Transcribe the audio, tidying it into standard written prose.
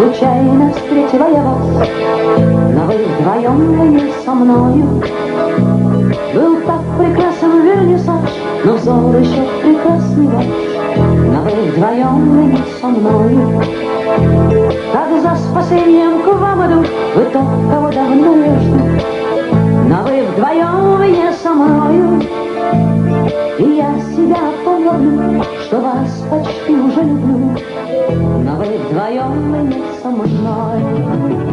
случайно встретила я вас, но вы вдвоем, вы не со мною. Был так прекрасен вернисаж, но взор еще прекрасней ваш, но вы вдвоем, вы не со мною. Как за спасением к вам иду, вы тот, кого давно я жду, но вы вдвоем, вы не со мною. И я себя помню, что вас почти уже люблю, но вы вдвоем, вы не со мной.